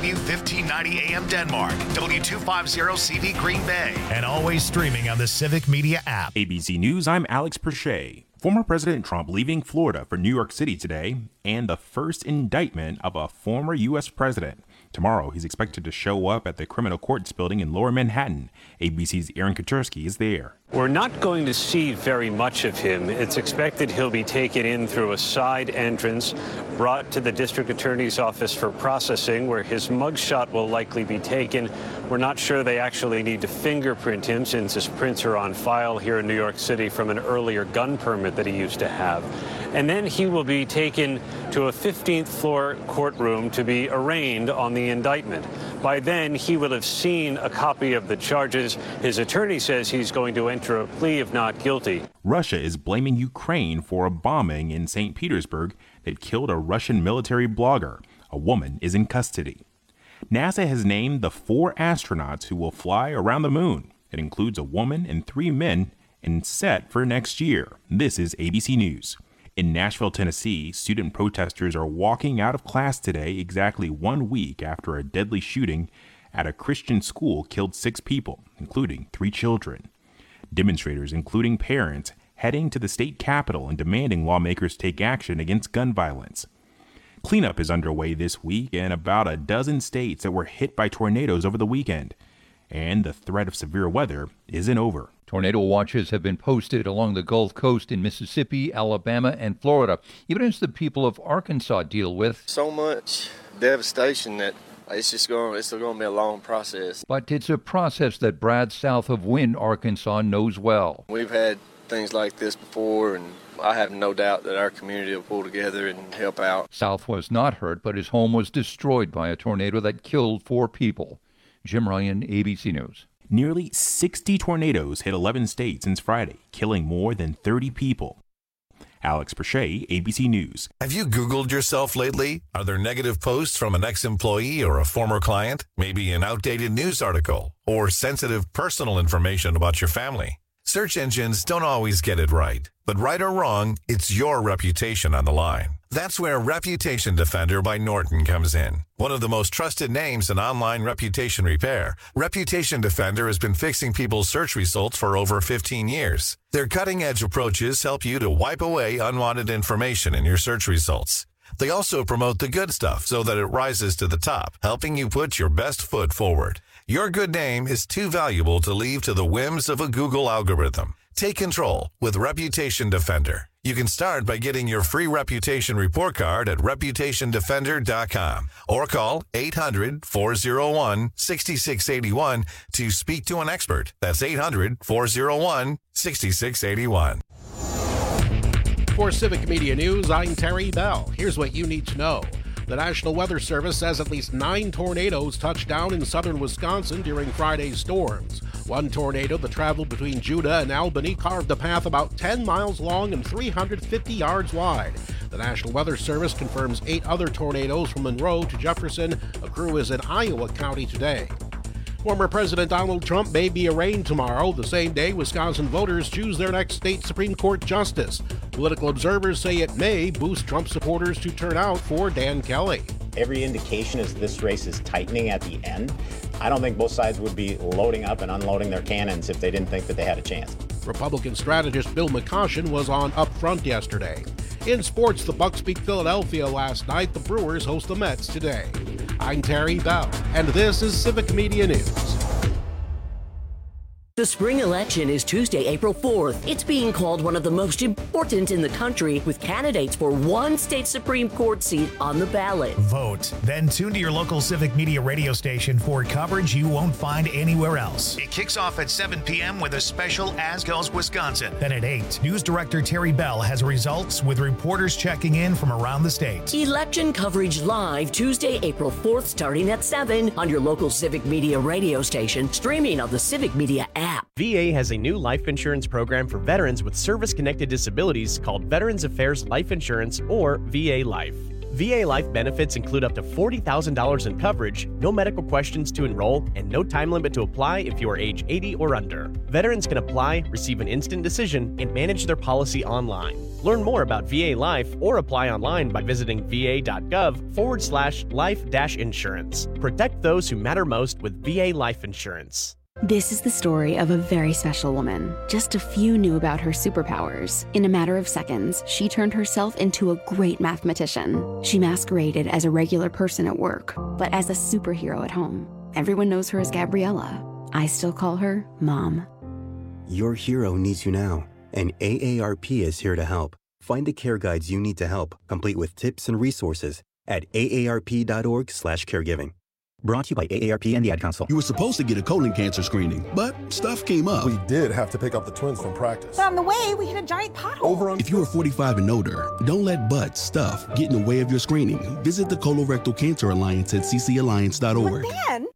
W1590 AM Denmark, W250CV Green Bay, and always streaming on the Civic Media app. ABC News, I'm Alex Perche. Former President Trump leaving Florida for New York City today, and the first indictment of a former U.S. president. Tomorrow, he's expected to show up at the Criminal Courts building in Lower Manhattan. ABC's Aaron Katersky is there. We're not going to see very much of him. It's expected he'll be taken in through a side entrance, brought to the district attorney's office for processing, where his mugshot will likely be taken. We're not sure they actually need to fingerprint him, since his prints are on file here in New York City from an earlier gun permit that he used to have. And then he will be taken to a 15th floor courtroom to be arraigned on the indictment. By then, he will have seen a copy of the charges. His attorney says he's going to enter a plea of not guilty. Russia is blaming Ukraine for a bombing in St. Petersburg that killed a Russian military blogger. A woman is in custody. NASA has named the 4 astronauts who will fly around the moon. It includes a woman and 3 men and set for next year. This is ABC News. In Nashville, Tennessee, student protesters are walking out of class today exactly 1 week after a deadly shooting at a Christian school killed 6 people, including 3 children. Demonstrators, including parents, heading to the state capitol and demanding lawmakers take action against gun violence. Cleanup is underway this week in about a dozen states that were hit by tornadoes over the weekend. And the threat of severe weather isn't over. Tornado watches have been posted along the Gulf Coast in Mississippi, Alabama, and Florida, even as the people of Arkansas deal with so much devastation that it's going to be a long process. But it's a process that Brad south of Wynne, Arkansas, knows well. We've had things like this before, and I have no doubt that our community will pull together and help out. South was not hurt, but his home was destroyed by a tornado that killed 4 people. Jim Ryan, ABC News. Nearly 60 tornadoes hit 11 states since Friday, killing more than 30 people. Alex Perche, ABC News. Have you Googled yourself lately? Are there negative posts from an ex-employee or a former client? Maybe an outdated news article or sensitive personal information about your family? Search engines don't always get it right, but right or wrong, it's your reputation on the line. That's where Reputation Defender by Norton comes in. One of the most trusted names in online reputation repair, Reputation Defender has been fixing people's search results for over 15 years. Their cutting-edge approaches help you to wipe away unwanted information in your search results. They also promote the good stuff so that it rises to the top, helping you put your best foot forward. Your good name is too valuable to leave to the whims of a Google algorithm. Take control with Reputation Defender. You can start by getting your free reputation report card at reputationdefender.com or call 800-401-6681 to speak to an expert. That's 800-401-6681. For Civic Media News, I'm Terry Bell. Here's what you need to know. The National Weather Service says at least 9 tornadoes touched down in southern Wisconsin during Friday's storms. One tornado that traveled between Judah and Albany carved a path about 10 miles long and 350 yards wide. The National Weather Service confirms 8 other tornadoes from Monroe to Jefferson. A crew is in Iowa County today. Former President Donald Trump may be arraigned tomorrow, the same day Wisconsin voters choose their next state Supreme Court justice. Political observers say it may boost Trump supporters to turn out for Dan Kelly. Every indication is this race is tightening at the end. I don't think both sides would be loading up and unloading their cannons if they didn't think that they had a chance. Republican strategist Bill McCoshen was on Up Front yesterday. In sports, the Bucks beat Philadelphia last night. The Brewers host the Mets today. I'm Terry Bell, and this is Civic Media News. The spring election is Tuesday, April 4th. It's being called one of the most important in the country, with candidates for one state Supreme Court seat on the ballot. Vote. Then tune to your local Civic Media radio station for coverage you won't find anywhere else. It kicks off at 7 p.m. with a special As Goes Wisconsin. Then at 8, News Director Terry Bell has results with reporters checking in from around the state. Election coverage live Tuesday, April 4th, starting at 7 on your local Civic Media radio station, streaming on the Civic Media app. VA has a new life insurance program for veterans with service-connected disabilities called Veterans Affairs Life Insurance, or VA Life. VA life benefits include up to $40,000 in coverage, no medical questions to enroll, and no time limit to apply if you are age 80 or under. Veterans can apply, receive an instant decision, and manage their policy online. Learn more about VA Life or apply online by visiting va.gov/life-insurance. Protect those who matter most with VA Life Insurance. This is the story of a very special woman. Just a few knew about her superpowers. In a matter of seconds, she turned herself into a great mathematician. She masqueraded as a regular person at work, but as a superhero at home. Everyone knows her as Gabriella. I still call her Mom. Your hero needs you now, and AARP is here to help. Find the care guides you need to help, complete with tips and resources at aarp.org/caregiving. Brought to you by AARP and the Ad Council. You were supposed to get a colon cancer screening, but stuff came up. We did have to pick up the twins from practice. But on the way, we hit a giant pothole. If you are 45 and older, don't let stuff get in the way of your screening. Visit the Colorectal Cancer Alliance at ccalliance.org. But then...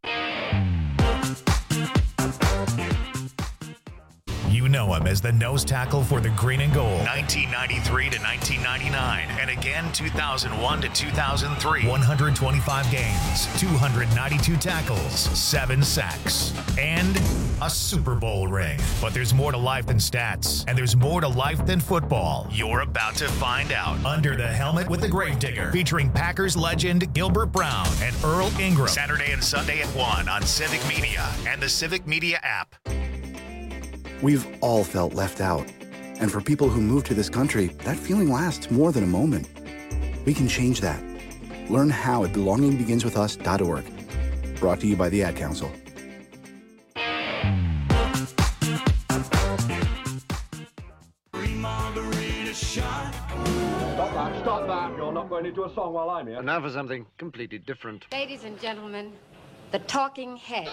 You know him as the nose tackle for the Green and Gold, 1993 to 1999, and again 2001 to 2003. 125 games, 292 tackles, 7 sacks, and a Super Bowl ring. But there's more to life than stats, and there's more to life than football. You're about to find out. Under the Helmet with the Gravedigger, featuring Packers legend Gilbert Brown and Earl Ingram. Saturday and Sunday at 1 on Civic Media and the Civic Media app. We've all felt left out. And for people who move to this country, that feeling lasts more than a moment. We can change that. Learn how at belongingbeginswithus.org. Brought to you by the Ad Council. Stop that. You're not going into a song while I'm here. And now for something completely different. Ladies and gentlemen, the Talking Heads.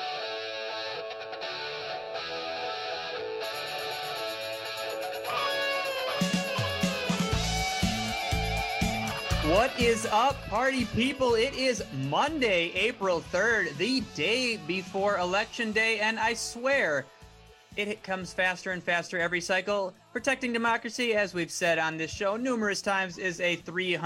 What is up, party people? It is Monday, April 3rd, the day before Election Day, and I swear it comes faster and faster every cycle. Protecting democracy, as we've said on this show numerous times, is a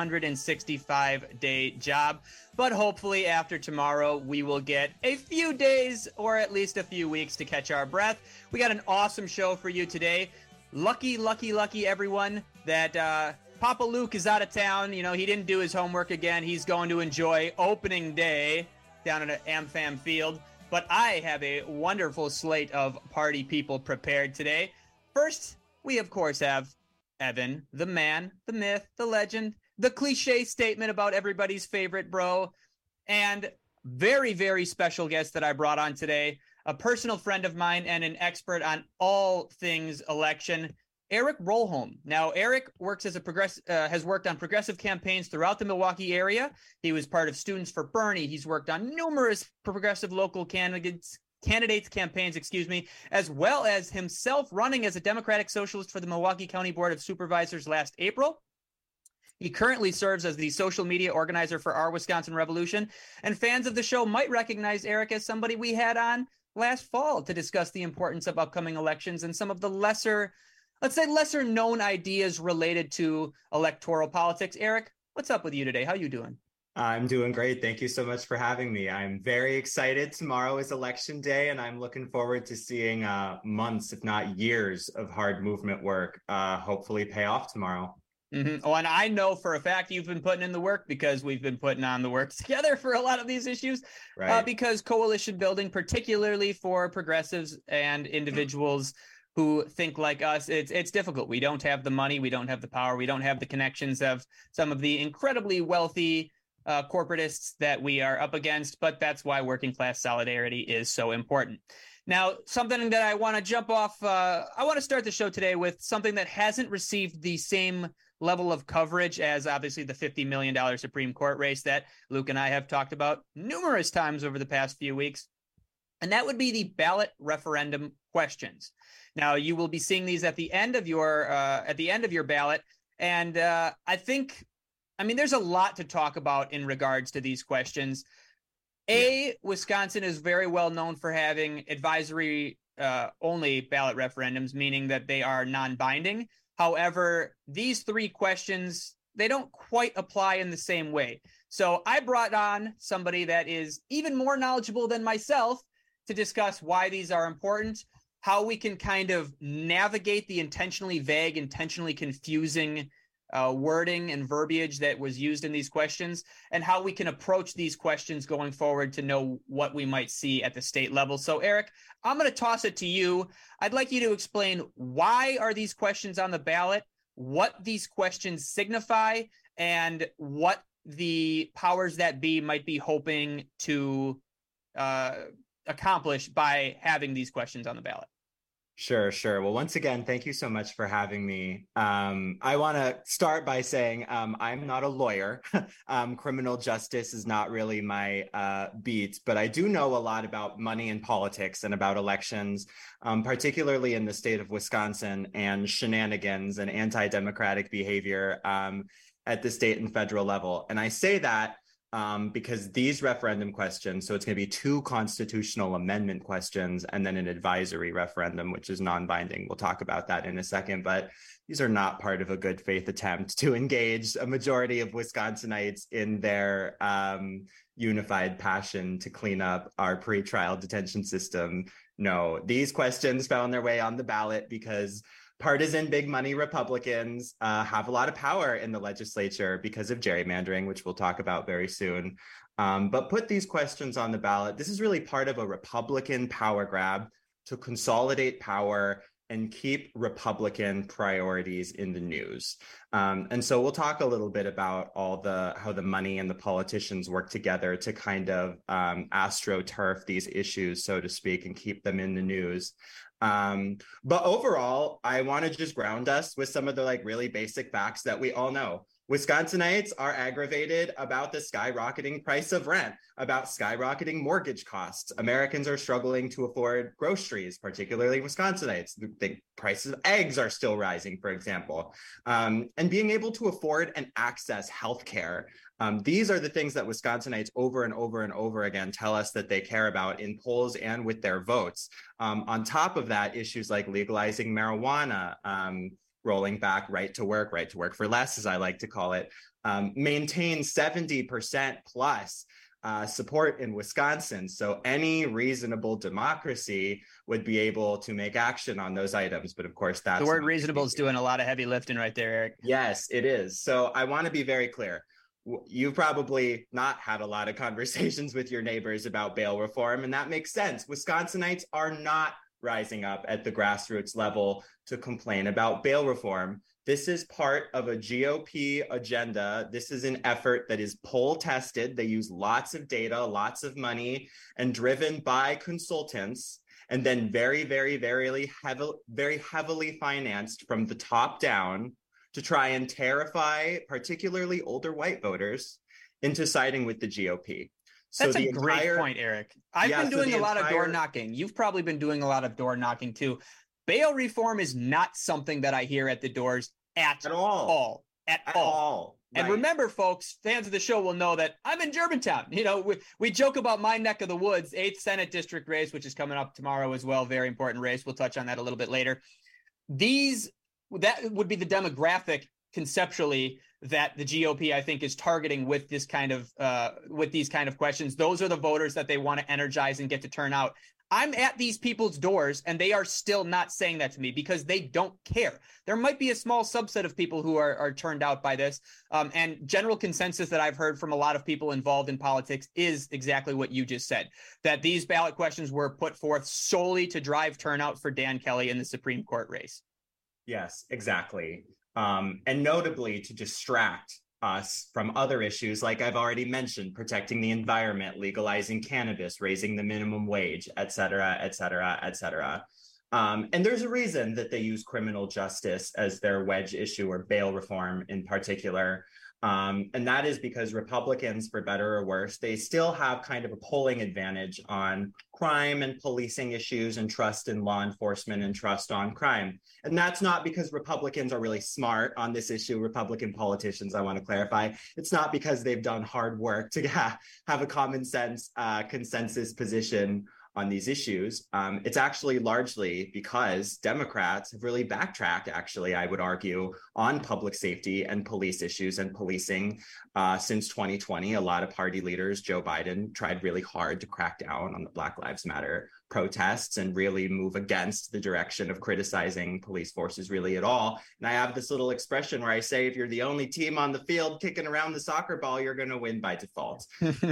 365-day job, but hopefully after tomorrow we will get a few days or at least a few weeks to catch our breath. We got an awesome show for you today. Lucky everyone that Papa Luke is out of town. You know, he didn't do his homework again. He's going to enjoy opening day down at AmFam Field. But I have a wonderful slate of party people prepared today. First, we of course have Evan, the man, the myth, the legend, the cliche statement about everybody's favorite bro, and very, very special guest that I brought on today, a personal friend of mine and an expert on all things election, Eric Rolholm. Now, Eric works as has worked on progressive campaigns throughout the Milwaukee area. He was part of Students for Bernie. He's worked on numerous progressive local candidates campaigns, as well as himself running as a Democratic Socialist for the Milwaukee County Board of Supervisors last April. He currently serves as the social media organizer for Our Wisconsin Revolution, and fans of the show might recognize Eric as somebody we had on last fall to discuss the importance of upcoming elections and some of the lesser known ideas related to electoral politics. Eric, what's up with you today? How you doing? I'm doing great. Thank you so much for having me. I'm very excited. Tomorrow is Election Day, and I'm looking forward to seeing months, if not years, of hard movement work hopefully pay off tomorrow. Mm-hmm. Oh, and I know for a fact you've been putting in the work because we've been putting on the work together for a lot of these issues. Right. Because coalition building, particularly for progressives and individuals who think like us, it's difficult. We don't have the money, we don't have the power, we don't have the connections of some of the incredibly wealthy corporatists that we are up against, but that's why working class solidarity is so important. Now, something that I want to jump off, I want to start the show today with something that hasn't received the same level of coverage as obviously the $50 million Supreme Court race that Luke and I have talked about numerous times over the past few weeks. And that would be the ballot referendum questions. Now, you will be seeing these at the end of your ballot. And there's a lot to talk about in regards to these questions. Wisconsin is very well known for having advisory only ballot referendums, meaning that they are non-binding. However, these three questions, they don't quite apply in the same way. So I brought on somebody that is even more knowledgeable than myself to discuss why these are important, how we can kind of navigate the intentionally vague, intentionally confusing wording and verbiage that was used in these questions, and how we can approach these questions going forward to know what we might see at the state level. So, Eric, I'm going to toss it to you. I'd like you to explain, why are these questions on the ballot, what these questions signify, and what the powers that be might be hoping to accomplish by having these questions on the ballot. Sure. Well, once again, thank you so much for having me. I want to start by saying I'm not a lawyer. Criminal justice is not really my beat, but I do know a lot about money and politics and about elections, particularly in the state of Wisconsin, and shenanigans and anti-democratic behavior at the state and federal level. And I say that because these referendum questions, so it's going to be 2 constitutional amendment questions and then an advisory referendum, which is non-binding. We'll talk about that in a second, but these are not part of a good faith attempt to engage a majority of Wisconsinites in their unified passion to clean up our pretrial detention system. No, these questions found their way on the ballot because partisan big money Republicans have a lot of power in the legislature because of gerrymandering, which we'll talk about very soon. But put these questions on the ballot. This is really part of a Republican power grab to consolidate power and keep Republican priorities in the news. And so we'll talk a little bit about how the money and the politicians work together to kind of astroturf these issues, so to speak, and keep them in the news. But overall, I want to just ground us with some of the really basic facts that we all know. Wisconsinites are aggravated about the skyrocketing price of rent, about skyrocketing mortgage costs. Americans are struggling to afford groceries, particularly Wisconsinites. The prices of eggs are still rising, for example. And being able to afford and access healthcare. These are the things that Wisconsinites over and over and over again tell us that they care about in polls and with their votes. On top of that, issues like legalizing marijuana, rolling back right to work for less, as I like to call it, maintain 70% plus support in Wisconsin. So any reasonable democracy would be able to make action on those items. But of course, that's the word reasonable is doing a lot of heavy lifting right there, Eric. Yes, it is. So I want to be very clear. You've probably not had a lot of conversations with your neighbors about bail reform, and that makes sense. Wisconsinites are not rising up at the grassroots level to complain about bail reform. This is part of a GOP agenda. This is an effort that is poll tested. They use lots of data, lots of money, and driven by consultants, and then very heavily financed from the top down to try and terrify particularly older white voters into siding with the GOP. That's a great point, Eric. I've been doing a lot of door knocking. You've probably been doing a lot of door knocking too. Bail reform is not something that I hear at the doors at all. And remember, folks, fans of the show will know that I'm in Germantown. You know, we joke about my neck of the woods, 8th Senate District race, which is coming up tomorrow as well. Very important race. We'll touch on that a little bit later. That would be the demographic conceptually that the GOP, I think, is targeting with this kind of with these kind of questions. Those are the voters that they want to energize and get to turn out. I'm at these people's doors, and they are still not saying that to me because they don't care. There might be a small subset of people who are turned out by this. And general consensus that I've heard from a lot of people involved in politics is exactly what you just said, that these ballot questions were put forth solely to drive turnout for Dan Kelly in the Supreme Court race. Yes, exactly. And notably to distract us from other issues, like I've already mentioned, protecting the environment, legalizing cannabis, raising the minimum wage, et cetera, et cetera, et cetera. And there's a reason that they use criminal justice as their wedge issue, or bail reform in particular. And that is because Republicans, for better or worse, they still have kind of a polling advantage on crime and policing issues and trust in law enforcement and trust on crime. And that's not because Republicans are really smart on this issue. Republican politicians, I want to clarify. It's not because they've done hard work to have a common sense consensus position on these issues, it's actually largely because Democrats have really backtracked, actually, I would argue, on public safety and police issues and policing since 2020. A lot of party leaders, Joe Biden, tried really hard to crack down on the Black Lives Matter protests and really move against the direction of criticizing police forces really at all. And I have this little expression where I say, if you're the only team on the field kicking around the soccer ball, you're going to win by default.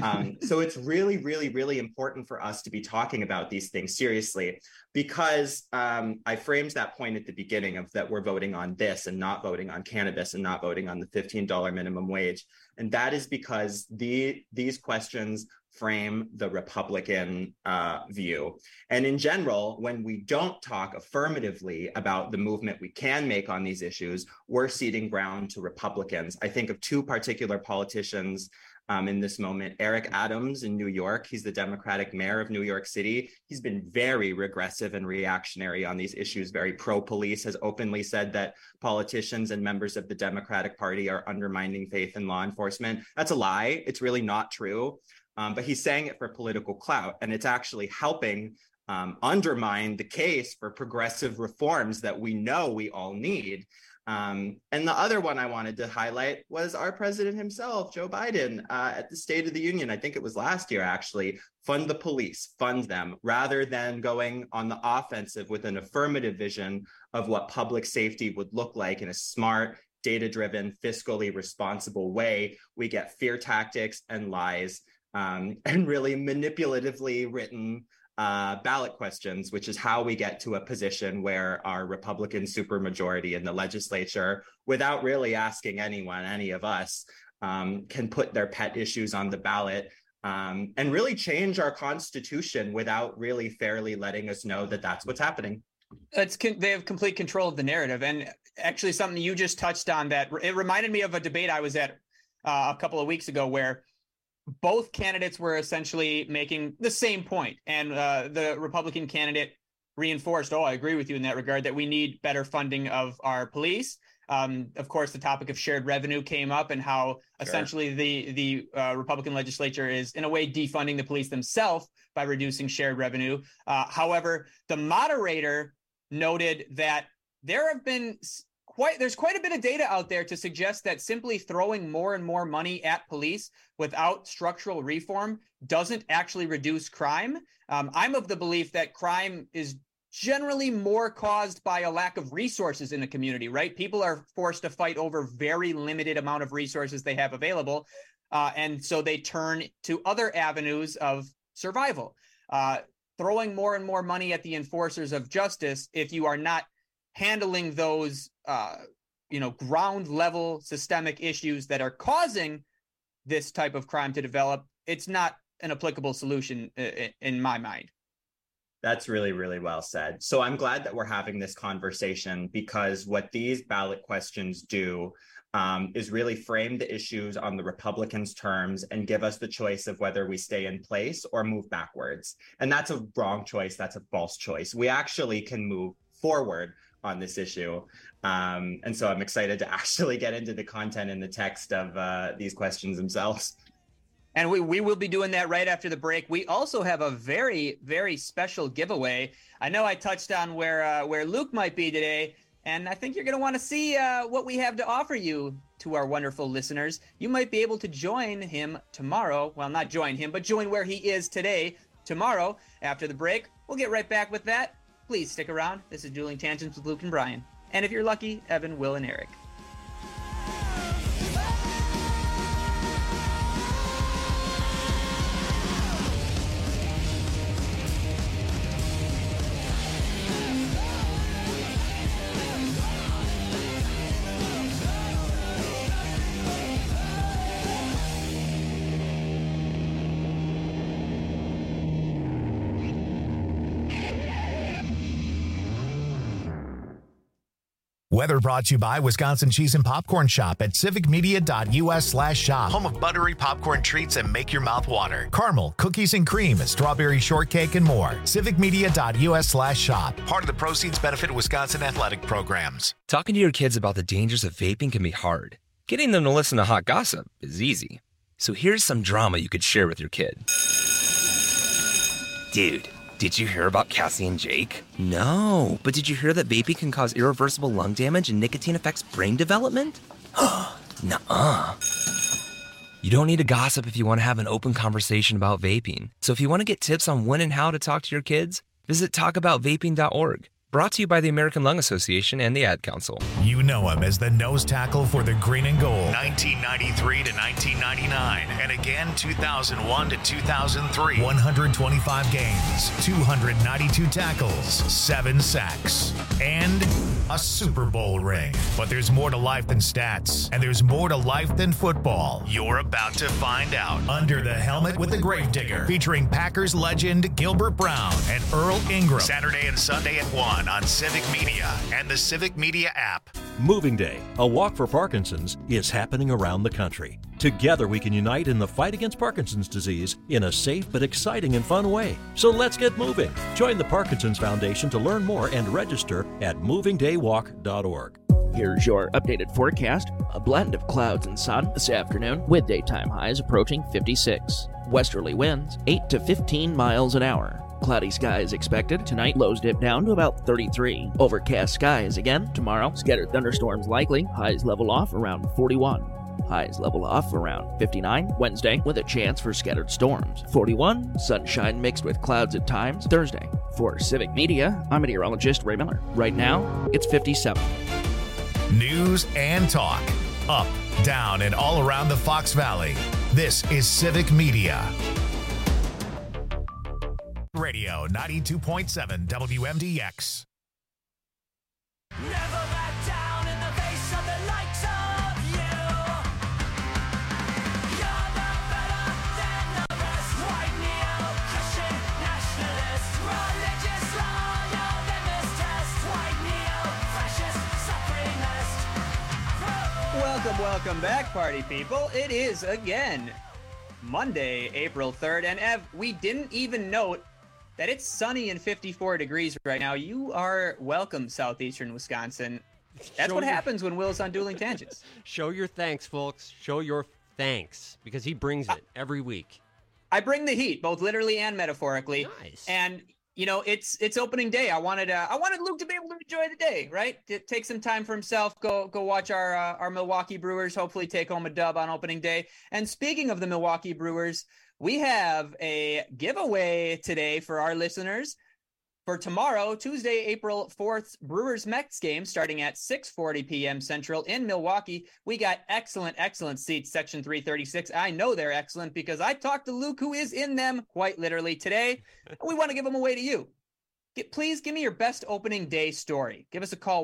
So it's really, really, really important for us to be talking about these things seriously, because I framed that point at the beginning of that we're voting on this and not voting on cannabis and not voting on the $15 minimum wage. And that is because these questions frame the Republican view. And in general, when we don't talk affirmatively about the movement we can make on these issues, we're ceding ground to Republicans. I think of two particular politicians in this moment. Eric Adams in New York, he's the Democratic mayor of New York City. He's been very regressive and reactionary on these issues, very pro-police, has openly said that politicians and members of the Democratic Party are undermining faith in law enforcement. That's a lie. It's really not true. But he's saying it for political clout, and it's actually helping undermine the case for progressive reforms that we know we all need. And the other one I wanted to highlight was our president himself, Joe Biden, at the State of the Union. I think it was last year, actually. Fund the police, fund them, rather than going on the offensive with an affirmative vision of what public safety would look like in a smart, data-driven, fiscally responsible way. We get fear tactics and lies and really manipulatively written ballot questions, which is how we get to a position where our Republican supermajority in the legislature, without really asking anyone, any of us, can put their pet issues on the ballot and really change our Constitution without really fairly letting us know that that's what's happening. They have complete control of the narrative. And actually something you just touched on, that it reminded me of a debate I was at a couple of weeks ago where both candidates were essentially making the same point. And the Republican candidate reinforced, I agree with you in that regard, that we need better funding of our police. Of course, the topic of shared revenue came up and how essentially the Republican legislature is in a way defunding the police themselves by reducing shared revenue. However, the moderator noted that there's quite a bit of data out there to suggest that simply throwing more and more money at police without structural reform doesn't actually reduce crime. I'm of the belief that crime is generally more caused by a lack of resources in the community, right? People are forced to fight over very limited amount of resources they have available. And so they turn to other avenues of survival. Throwing more and more money at the enforcers of justice, if you are not handling those, ground level systemic issues that are causing this type of crime to develop, it's not an applicable solution in my mind. That's really, really well said. So I'm glad that we're having this conversation, because what these ballot questions do is really frame the issues on the Republicans' terms and give us the choice of whether we stay in place or move backwards. And that's a wrong choice. That's a false choice. We actually can move forward on this issue. And so I'm excited to actually get into the content and the text of these questions themselves. And we will be doing that right after the break. We also have a very, very special giveaway. I know I touched on where Luke might be today, and I think you're going to want to see what we have to offer you, to our wonderful listeners. You might be able to join him tomorrow. Well, not join him, but join where he is today, tomorrow, after the break. We'll get right back with that. Please stick around. This is Dueling Tangents with Luke and Brian. And if you're lucky, Evan, Will, and Eric. Weather brought to you by Wisconsin Cheese and Popcorn Shop at civicmedia.us/shop. Home of buttery popcorn treats and make your mouth water. Caramel, cookies and cream, strawberry shortcake, and more. civicmedia.us/shop. Part of the proceeds benefit Wisconsin athletic programs. Talking to your kids about the dangers of vaping can be hard. Getting them to listen to hot gossip is easy. So here's some drama you could share with your kid. Dude, Did you hear about Cassie and Jake? No, but did you hear that vaping can cause irreversible lung damage and nicotine affects brain development? Nuh-uh. You don't need to gossip if you want to have an open conversation about vaping. So if you want to get tips on when and how to talk to your kids, visit talkaboutvaping.org. Brought to you by the American Lung Association and the Ad Council. You know him as the nose tackle for the Green and Gold, 1993 to 1999, and again 2001 to 2003. 125 games, 292 tackles, 7 sacks, and a Super Bowl ring. But there's more to life than stats, and there's more to life than football. You're about to find out. Under the Helmet with the Gravedigger, featuring Packers legend Gilbert Brown and Earl Ingram. Saturday and Sunday at 1 on Civic Media and the Civic Media app. Moving Day, a walk for Parkinson's, is happening around the country. Together we can unite in the fight against Parkinson's disease in a safe but exciting and fun way. So let's get moving. Join the Parkinson's Foundation to learn more and register at movingdaywalk.org. Here's your updated forecast. A blend of clouds and sun this afternoon with daytime highs approaching 56. Westerly winds 8 to 15 miles an hour. Cloudy skies expected. Tonight, lows dip down to about 33. Overcast skies again tomorrow. Scattered thunderstorms likely. Highs level off around 41. Highs level off around 59. Wednesday, with a chance for scattered storms. 41. Sunshine mixed with clouds at times. Thursday. For Civic Media, I'm meteorologist Ray Miller. Right now, it's 57. News and talk. Up, down, and all around the Fox Valley. This is Civic Media. Radio 92.7 WMDX. Never back down in the face of the likes of you. You're no better than the rest. White neo-Christian nationalist, religious loyal than this test. White neo-fascist supremacist. Welcome back, party people. It is again Monday, April 3rd, and Ev, we didn't even note that it's sunny and 54 degrees right now. You are welcome, southeastern Wisconsin. That's what happens when Will's on Dueling Tangents. Show your thanks, folks. Show your thanks, because he brings it every week. I bring the heat, both literally and metaphorically. Nice. And you know, it's opening day. I wanted Luke to be able to enjoy the day, right? To take some time for himself, go watch our Milwaukee Brewers hopefully take home a dub on opening day. And speaking of the Milwaukee Brewers, we have a giveaway today for our listeners for tomorrow, Tuesday, April 4th, Brewers-Mets game starting at 6:40 p.m. Central in Milwaukee. We got excellent seats, section 336. I know they're excellent because I talked to Luke, who is in them quite literally today. We want to give them away to you. Please give me your best opening day story. Give us a call,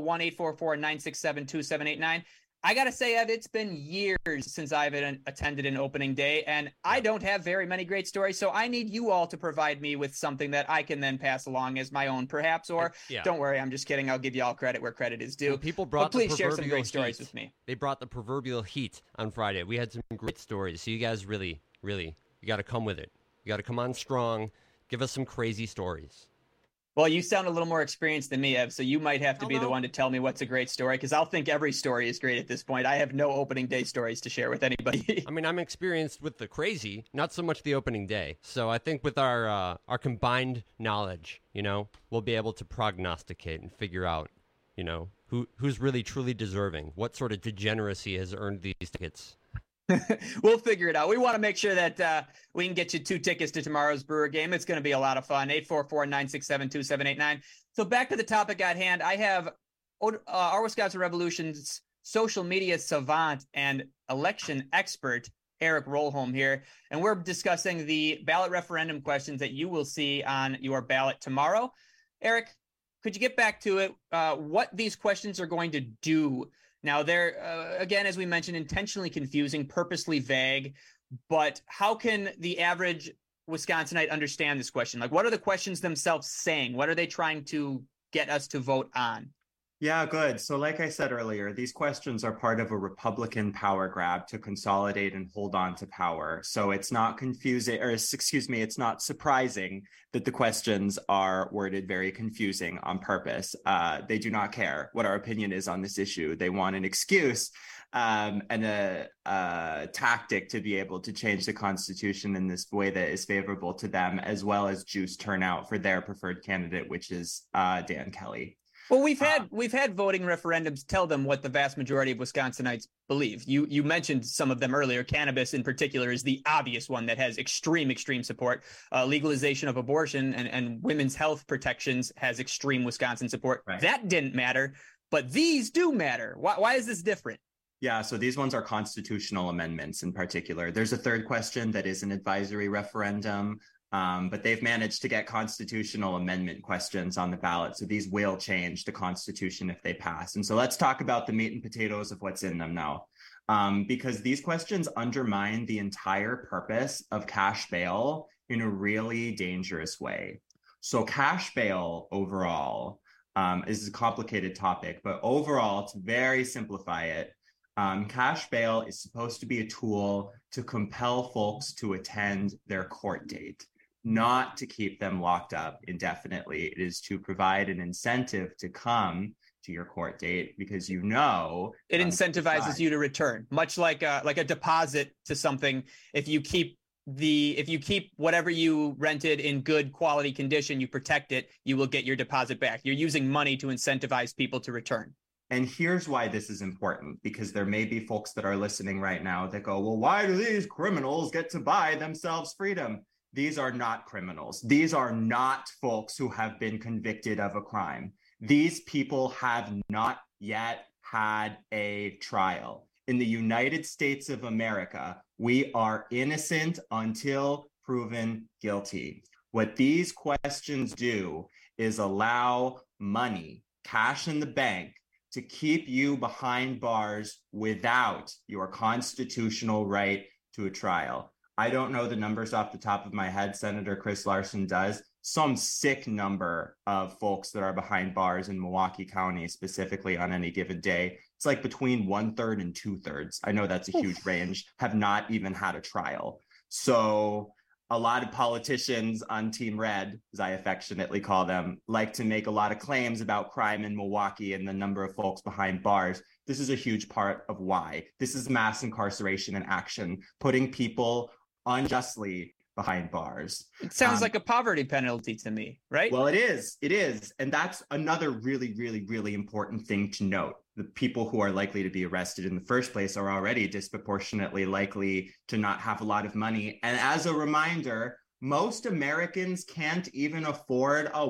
1-844-967-2789. I got to say, Ev, it's been years since I've attended an opening day, and I don't have very many great stories, so I need you all to provide me with something that I can then pass along as my own, perhaps, or don't worry, I'm just kidding. I'll give you all credit where credit is due. Well, people brought but please share some great stories with me. They brought the proverbial heat on Friday. We had some great stories, so you guys really, you got to come with it. You got to come on strong. Give us some crazy stories. Well, you sound a little more experienced than me, Ev, so you might have to be the one to tell me what's a great story, because I'll think every story is great at this point. I have no opening day stories to share with anybody. I mean, I'm experienced with the crazy, not so much the opening day. So I think with our combined knowledge, we'll be able to prognosticate and figure out, who's really truly deserving, what sort of degeneracy has earned these tickets. We'll figure it out. We want to make sure that we can get you 2 tickets to tomorrow's Brewer game. It's going to be a lot of fun. 844-967-2789. So back to the topic at hand. I have our Wisconsin Revolution's social media savant and election expert, Eric Rolholm here, and we're discussing the ballot referendum questions that you will see on your ballot tomorrow. Eric, could you get back to it? What these questions are going to do? Now, they're, again, as we mentioned, intentionally confusing, purposely vague, but how can the average Wisconsinite understand this question? Like, what are the questions themselves saying? What are they trying to get us to vote on? Yeah, good. So like I said earlier, these questions are part of a Republican power grab to consolidate and hold on to power. So it's not it's not surprising that the questions are worded very confusing on purpose. They do not care what our opinion is on this issue. They want an excuse and a tactic to be able to change the Constitution in this way that is favorable to them, as well as juice turnout for their preferred candidate, which is Dan Kelly. Well, we've had voting referendums tell them what the vast majority of Wisconsinites believe. You mentioned some of them earlier. Cannabis in particular is the obvious one that has extreme support. Legalization of abortion and women's health protections has extreme Wisconsin support. Right. That didn't matter, but these do matter. Why is this different? Yeah, so these ones are constitutional amendments in particular. There's a third question that is an advisory referendum. But they've managed to get constitutional amendment questions on the ballot. So these will change the Constitution if they pass. And so let's talk about the meat and potatoes of what's in them now. Because these questions undermine the entire purpose of cash bail in a really dangerous way. So cash bail overall is a complicated topic, but overall, to very simplify it, cash bail is supposed to be a tool to compel folks to attend their court date, not to keep them locked up indefinitely. It is to provide an incentive to come to your court date because it incentivizes you to return, much like a deposit to something. If you keep whatever you rented in good quality condition, you protect it, you will get your deposit back. You're using money to incentivize people to return. And here's why this is important, because there may be folks that are listening right now that go, well, why do these criminals get to buy themselves freedom? These are not criminals. These are not folks who have been convicted of a crime. These people have not yet had a trial. In the United States of America, we are innocent until proven guilty. What these questions do is allow money, cash in the bank, to keep you behind bars without your constitutional right to a trial. I don't know the numbers off the top of my head. Senator Chris Larson does. Some sick number of folks that are behind bars in Milwaukee County, specifically on any given day. It's like between 1/3 and 2/3. I know that's a huge range, have not even had a trial. So a lot of politicians on Team Red, as I affectionately call them, like to make a lot of claims about crime in Milwaukee and the number of folks behind bars. This is a huge part of why. This is mass incarceration in action, putting people unjustly behind bars. It sounds like a poverty penalty to me, right? Well, it is. It is. And that's another really, really, really important thing to note. The people who are likely to be arrested in the first place are already disproportionately likely to not have a lot of money. And as a reminder, most Americans can't even afford a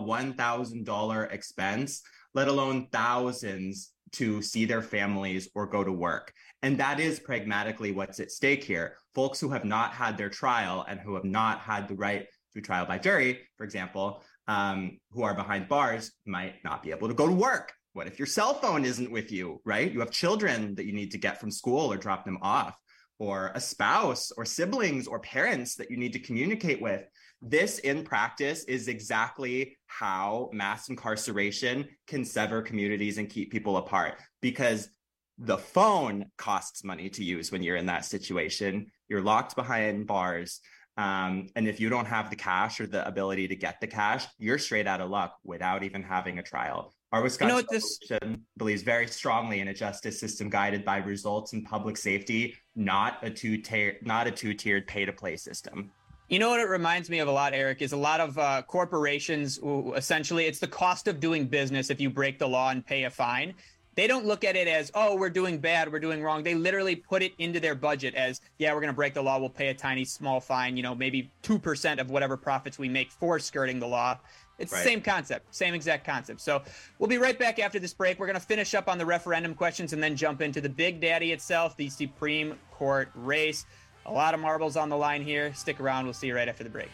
$1,000 expense, let alone thousands to see their families or go to work. And that is pragmatically what's at stake here. Folks who have not had their trial and who have not had the right to trial by jury, for example, who are behind bars might not be able to go to work. What if your cell phone isn't with you, right? You have children that you need to get from school or drop them off, or a spouse or siblings or parents that you need to communicate with. This in practice is exactly how mass incarceration can sever communities and keep people apart, because the phone costs money to use when you're in that situation. You're locked behind bars. And if you don't have the cash or the ability to get the cash, you're straight out of luck without even having a trial. Our Wisconsin Coalition believes very strongly in a justice system guided by results and public safety, not a two-tiered pay-to-play system. You know what it reminds me of a lot, Eric, is a lot of corporations, essentially, it's the cost of doing business if you break the law and pay a fine. They don't look at it as, oh, we're doing bad, we're doing wrong. They literally put it into their budget as, yeah, we're going to break the law, we'll pay a tiny, small fine, maybe 2% of whatever profits we make for skirting the law. It's right. The same concept, same exact concept. So we'll be right back after this break. We're going to finish up on the referendum questions and then jump into the Big Daddy itself, the Supreme Court race. A lot of marbles on the line here. Stick around. We'll see you right after the break.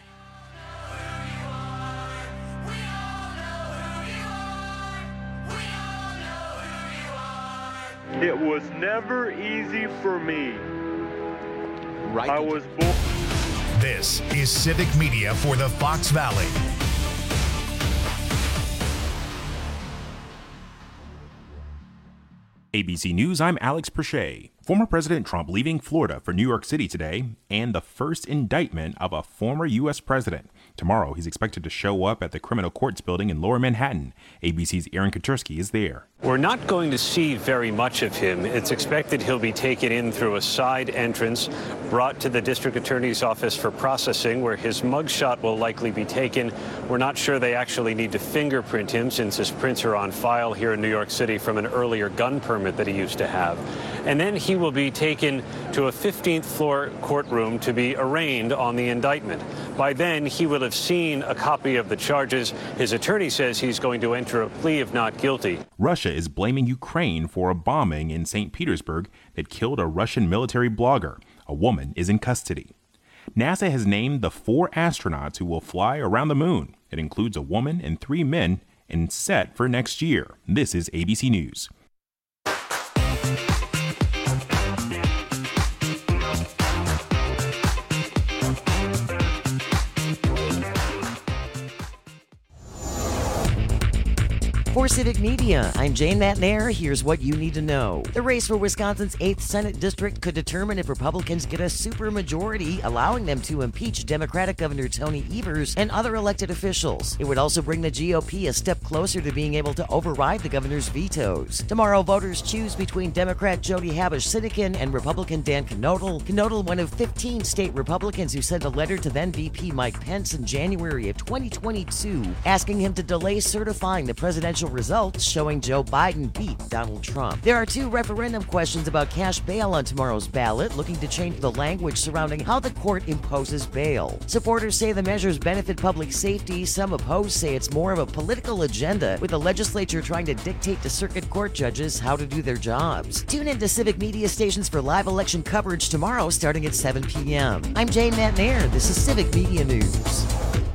It was never easy for me. Right. I was born. This is Civic Media for the Fox Valley. ABC News, I'm Alex Perche. Former President Trump leaving Florida for New York City today, and the first indictment of a former U.S. president. Tomorrow, he's expected to show up at the Criminal Courts building in Lower Manhattan. ABC's Aaron Katursky is there. We're not going to see very much of him. It's expected he'll be taken in through a side entrance, brought to the district attorney's office for processing, where his mugshot will likely be taken. We're not sure they actually need to fingerprint him, since his prints are on file here in New York City from an earlier gun permit that he used to have. And then he will be taken to a 15th floor courtroom to be arraigned on the indictment. By then, he will have seen a copy of the charges. His attorney says he's going to enter a plea of not guilty. Russia is blaming Ukraine for a bombing in St. Petersburg that killed a Russian military blogger. A woman is in custody. NASA has named the 4 astronauts who will fly around the moon. It includes a woman and 3 men, and set for next year. This is ABC News. For Civic Media, I'm Jane Matnair. Here's what you need to know. The race for Wisconsin's 8th Senate District could determine if Republicans get a supermajority, allowing them to impeach Democratic Governor Tony Evers and other elected officials. It would also bring the GOP a step closer to being able to override the governor's vetoes. Tomorrow, voters choose between Democrat Jody Habush-Sidikin and Republican Dan Knodl. Knodl, one of 15 state Republicans who sent a letter to then VP Mike Pence in January of 2022, asking him to delay certifying the presidential results showing Joe Biden beat Donald Trump. There are 2 referendum questions about cash bail on tomorrow's ballot, looking to change the language surrounding how the court imposes bail. Supporters say the measures benefit public safety. Some opposed say it's more of a political agenda, with the legislature trying to dictate to circuit court judges how to do their jobs. Tune in to Civic Media stations for live election coverage tomorrow starting at 7 p.m. I'm Jane Matnair. This is Civic Media News.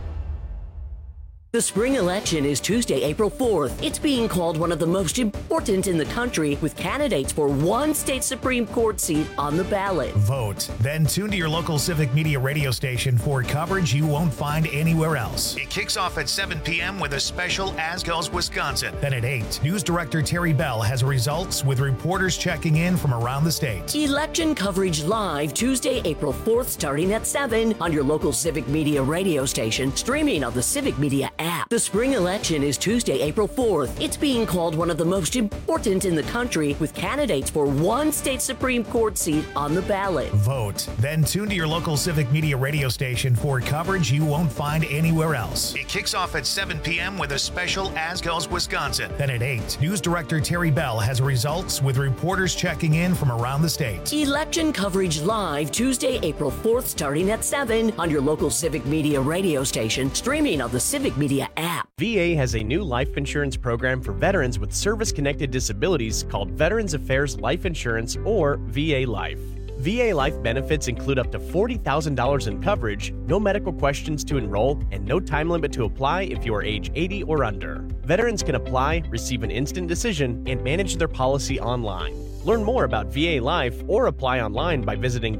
The spring election is Tuesday, April 4th. It's being called one of the most important in the country, with candidates for 1 state Supreme Court seat on the ballot. Vote. Then tune to your local Civic Media radio station for coverage you won't find anywhere else. It kicks off at 7 p.m. with a special As Goes Wisconsin. Then at 8, News Director Terry Bell has results with reporters checking in from around the state. Election coverage live Tuesday, April 4th, starting at 7 on your local Civic Media radio station, streaming on the Civic Media app. The spring election is Tuesday, April 4th. It's being called one of the most important in the country, with candidates for 1 state Supreme Court seat on the ballot. Vote. Then tune to your local Civic Media radio station for coverage you won't find anywhere else. It kicks off at 7 p.m. with a special As Goes Wisconsin. Then at 8, News Director Terry Bell has results with reporters checking in from around the state. Election coverage live Tuesday, April 4th, starting at 7 on your local Civic Media radio station, streaming on the Civic Media app. VA has a new life insurance program for veterans with service-connected disabilities called Veterans Affairs Life Insurance, or VA Life. VA Life benefits include up to $40,000 in coverage, no medical questions to enroll, and no time limit to apply if you are age 80 or under. Veterans can apply, receive an instant decision, and manage their policy online. Learn more about VA Life or apply online by visiting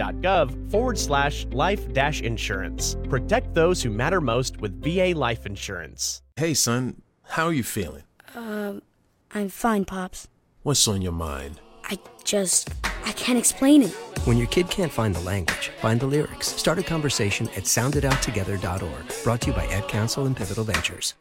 va.gov/life-insurance. Protect those who matter most with VA Life Insurance. Hey, son, how are you feeling? I'm fine, Pops. What's on your mind? I can't explain it. When your kid can't find the language, find the lyrics. Start a conversation at soundedouttogether.org. Brought to you by Ad Council and Pivotal Ventures.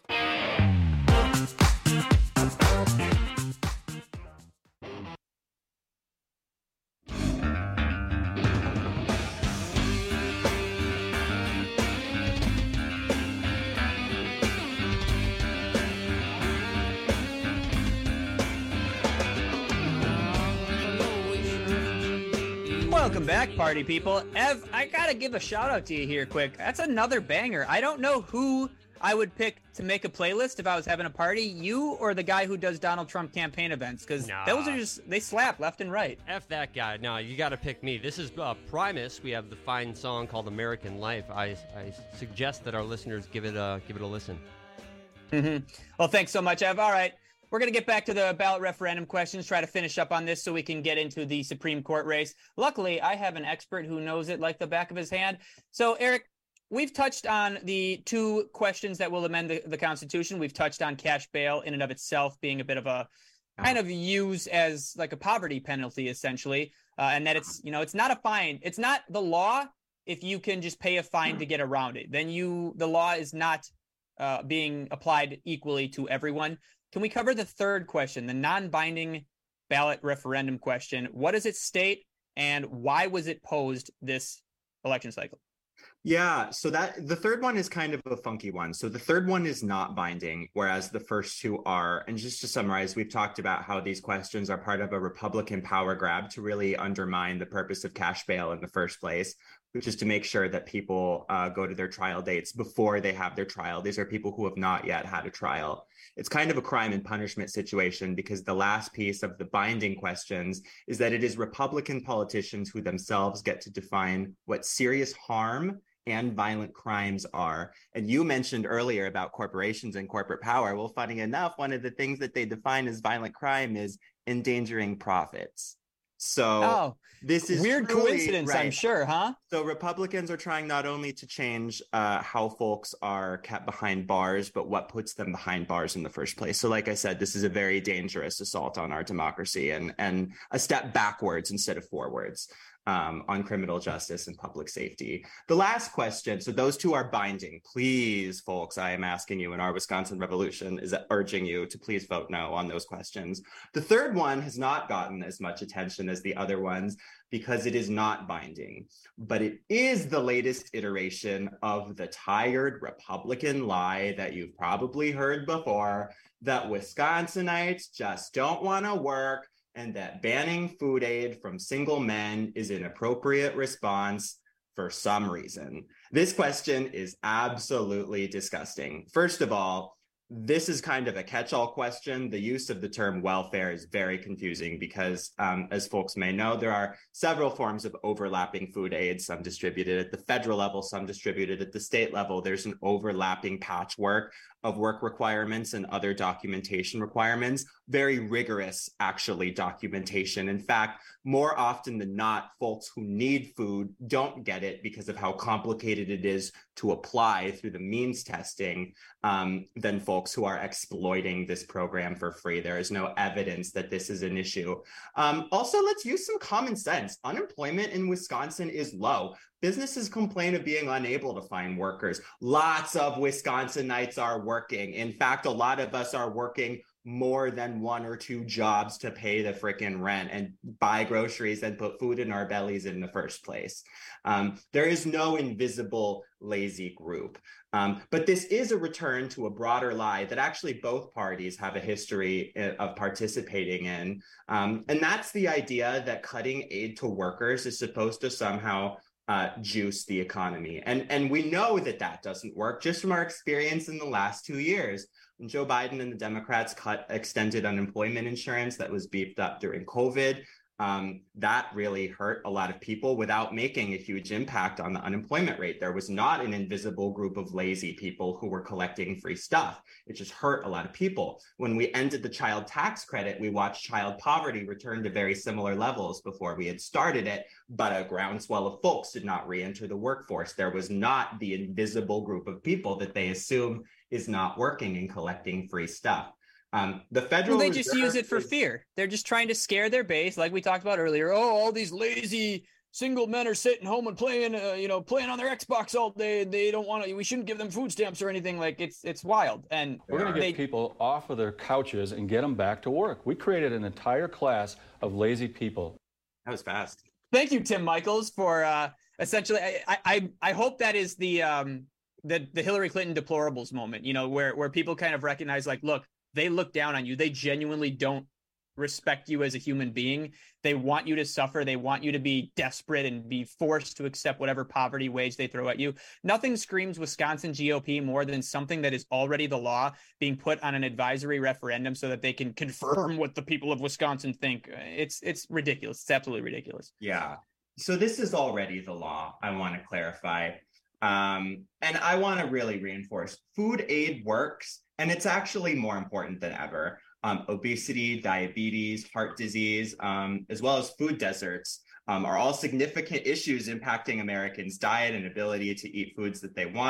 Welcome back, party people. Ev, I gotta give a shout out to you here quick. That's another banger. I don't know who I would pick to make a playlist if I was having a party, you or the guy who does Donald Trump campaign events, because those are just, they slap left and right. F that guy. No, you gotta pick me. This is Primus. We have the fine song called American Life. I suggest that our listeners give it a listen. Well, thanks so much, Ev. All right. We're going to get back to the ballot referendum questions, try to finish up on this so we can get into the Supreme Court race. Luckily, I have an expert who knows it like the back of his hand. So, Eric, we've touched on the 2 questions that will amend the Constitution. We've touched on cash bail in and of itself being a bit of a kind of use as like a poverty penalty, essentially, and that it's not a fine. It's not the law if you can just pay a fine to get around it. Then the law is not being applied equally to everyone. Can we cover the third question, the non-binding ballot referendum question? What does it state, and why was it posed this election cycle? Yeah, so the third one is kind of a funky one. So the third one is not binding, whereas the first two are. And just to summarize, we've talked about how these questions are part of a Republican power grab to really undermine the purpose of cash bail in the first place, which is to make sure that people go to their trial dates before they have their trial. These are people who have not yet had a trial. It's kind of a crime and punishment situation because the last piece of the binding questions is that it is Republican politicians who themselves get to define what serious harm and violent crimes are. And you mentioned earlier about corporations and corporate power. Well, funny enough, one of the things that they define as violent crime is endangering profits. So this is weird coincidence, right. I'm sure, huh? So Republicans are trying not only to change how folks are kept behind bars, but what puts them behind bars in the first place. So like I said, this is a very dangerous assault on our democracy and a step backwards instead of forwards on criminal justice and public safety. The last question, so those two are binding. Please, folks, I am asking you in our Wisconsin Revolution is urging you to please vote no on those questions. The third one has not gotten as much attention as the other ones because it is not binding, but it is the latest iteration of the tired Republican lie that you've probably heard before, that Wisconsinites just don't want to work, and that banning food aid from single men is an appropriate response for some reason. This question is absolutely disgusting. First of all, this is kind of a catch-all question. The use of the term welfare is very confusing because, as folks may know, there are several forms of overlapping food aid, some distributed at the federal level, some distributed at the state level. There's an overlapping patchwork of work requirements and other documentation requirements, very rigorous, actually, documentation. In fact, more often than not, folks who need food don't get it because of how complicated it is to apply through the means testing than folks who are exploiting this program for free. There is no evidence that this is an issue. Also, let's use some common sense. Unemployment in Wisconsin is low. Businesses complain of being unable to find workers. Lots of Wisconsinites are working. In fact, a lot of us are working more than one or two jobs to pay the frickin' rent and buy groceries and put food in our bellies in the first place. There is no invisible lazy group. But this is a return to a broader lie that actually both parties have a history of participating in. And that's the idea that cutting aid to workers is supposed to somehow juice the economy. And we know that that doesn't work just from our experience in the last 2 years. When Joe Biden and the Democrats cut extended unemployment insurance that was beefed up during COVID, that really hurt a lot of people without making a huge impact on the unemployment rate. There was not an invisible group of lazy people who were collecting free stuff. It just hurt a lot of people. When we ended the child tax credit, we watched child poverty return to very similar levels before we had started it, but a groundswell of folks did not re-enter the workforce. There was not the invisible group of people that they assume is not working and collecting free stuff. The Federal Reserve just use it for fear. They're just trying to scare their base, like we talked about earlier. Oh, all these lazy single men are sitting home and playing, playing on their Xbox all day. They don't want to. We shouldn't give them food stamps or anything. Like it's wild. And we're going to get people off of their couches and get them back to work. We created an entire class of lazy people. That was fast. Thank you, Tim Michaels, for essentially. I hope that is the Hillary Clinton deplorables moment. Where people kind of recognize, like, look. They look down on you. They genuinely don't respect you as a human being. They want you to suffer. They want you to be desperate and be forced to accept whatever poverty wage they throw at you. Nothing screams Wisconsin GOP more than something that is already the law being put on an advisory referendum so that they can confirm what the people of Wisconsin think. It's ridiculous. It's absolutely ridiculous. Yeah. So this is already the law, I want to clarify. And I want to really reinforce food aid works. And it's actually more important than ever. Obesity, diabetes, heart disease, as well as food deserts are all significant issues impacting Americans' diet and ability to eat foods that they want.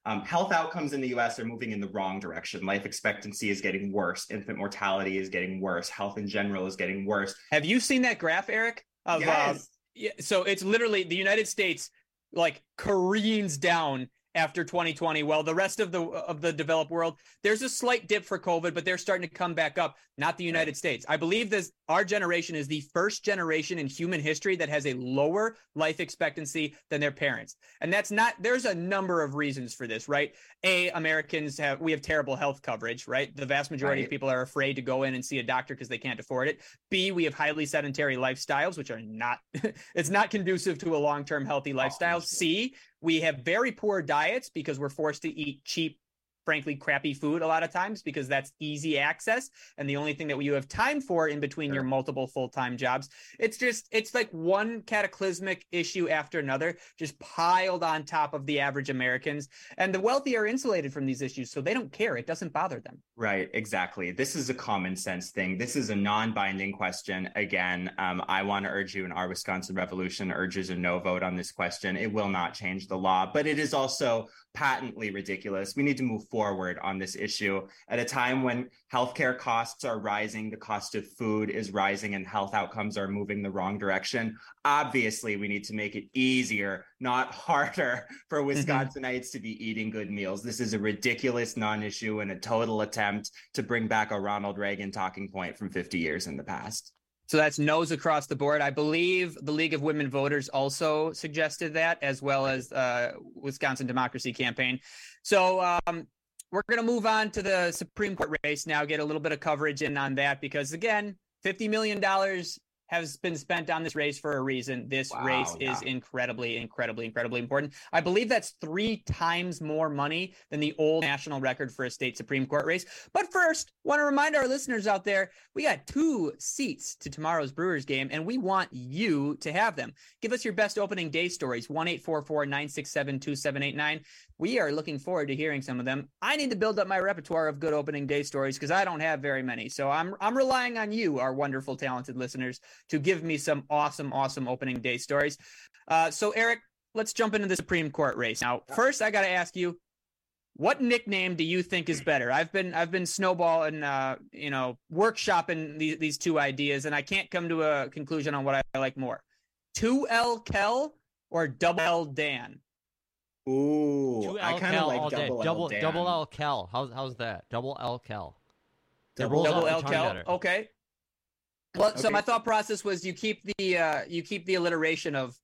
Health outcomes in the U.S. are moving in the wrong direction. Life expectancy is getting worse. Infant mortality is getting worse. Health in general is getting worse. Have you seen that graph, Eric? Yes. So it's literally the United States like careens down after 2020. Well, the rest of the developed world, there's a slight dip for COVID, but they're starting to come back up. Not the United States. I believe our generation is the first generation in human history that has a lower life expectancy than their parents. And there's a number of reasons for this, right? Americans have terrible health coverage, right? The vast majority of people are afraid to go in and see a doctor because they can't afford it. B, we have highly sedentary lifestyles, which are it's not conducive to a long-term healthy lifestyle. C, we have very poor diets because we're forced to eat cheap, frankly, crappy food a lot of times because that's easy access. And the only thing that you have time for in between your multiple full-time jobs, it's like one cataclysmic issue after another, just piled on top of the average Americans. And the wealthy are insulated from these issues, so they don't care. It doesn't bother them. Right, exactly. This is a common sense thing. This is a non-binding question. Again, I want to urge you, and our Wisconsin Revolution urges a no vote on this question. It will not change the law, but it is also patently ridiculous. We need to move forward on this issue at a time when healthcare costs are rising, the cost of food is rising, and health outcomes are moving the wrong direction. Obviously, we need to make it easier, not harder, for Wisconsinites to be eating good meals. This is a ridiculous non-issue and a total attempt to bring back a Ronald Reagan talking point from 50 years in the past. So that's no's across the board. I believe the League of Women Voters also suggested that, as well as Wisconsin Democracy Campaign. So we're going to move on to the Supreme Court race now, get a little bit of coverage in on that, because, again, $50 million has been spent on this race for a reason. This race is incredibly, incredibly, incredibly important. I believe that's 3 times more money than the old national record for a state Supreme Court race. But first, want to remind our listeners out there, we got 2 seats to tomorrow's Brewers game, and we want you to have them. Give us your best opening day stories, 1-844-967-2789. We are looking forward to hearing some of them. I need to build up my repertoire of good opening day stories because I don't have very many. So I'm relying on you, our wonderful, talented listeners, to give me some awesome, awesome opening day stories. So Eric, let's jump into the Supreme Court race. Now, first I got to ask you, what nickname do you think is better? I've been snowballing, workshopping these 2 ideas, and I can't come to a conclusion on what I like more. 2L Kel or Double L Dan? Ooh, I kind of like Double L Dan. Double L Kel. How's that? Double L Kel. Double L Kel. Okay. Well, so my thought process was you keep the alliteration of